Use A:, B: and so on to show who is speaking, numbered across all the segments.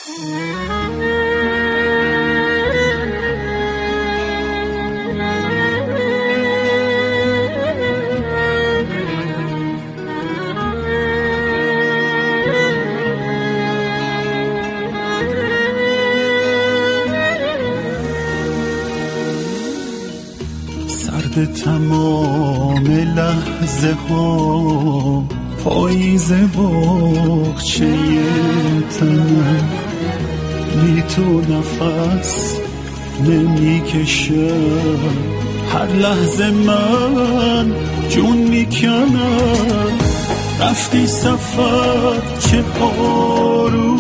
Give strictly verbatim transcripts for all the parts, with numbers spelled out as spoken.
A: سرد تمام لحظه ها، پاییز باغچه تنم، بی تو نفس نمی کشم، هر لحظه من جون میکنم. رفتی سفر چه پارو،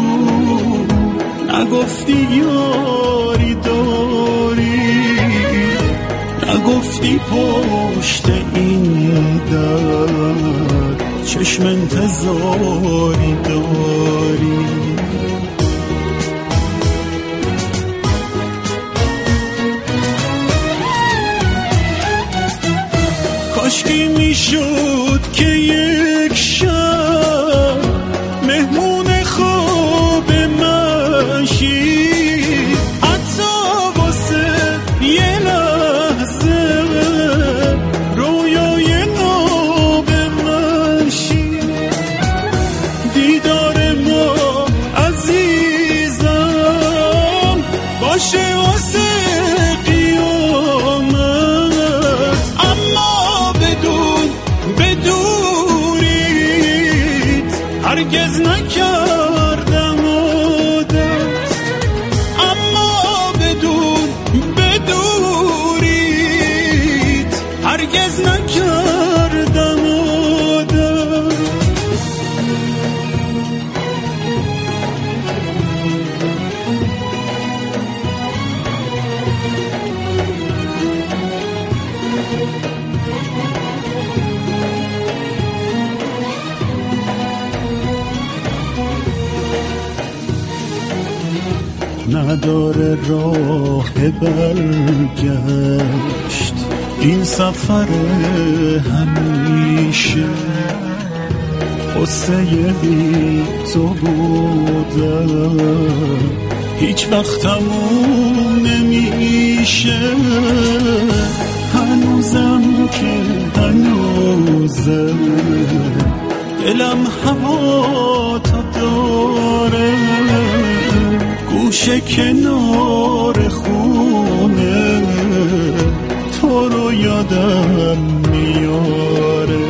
A: نگفتی یاری داری، نگفتی پشت این در چشم انتظاری داری. کاشکی میشد که یک شب مهمون خواب من شی، حتی واسه یه لحظه رویای ناب من شی. دیدار ما عزیزم باشه واسه هرگز نکردم عادت، اما بدون بدورید هرگز نکردم عادت. نداره راه برگشت این سفر همیشه، قصه بی تو بودم هیچ وقت تموم نمیشه. هنوزم که هنوزم دلم هوا تا داره، گوشه کنار خونه تو رو یادم میاره.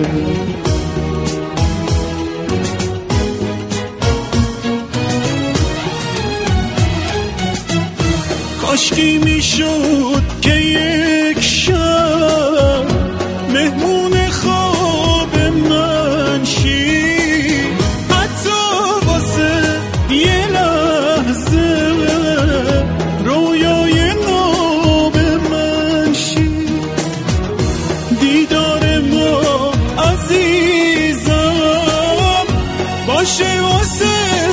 A: کاشکی میشد که یک شب مهمون خواب من شی، حتی واسه یه لحظه رویای ناب من شی. دیدار ما عزیزم باشه واسه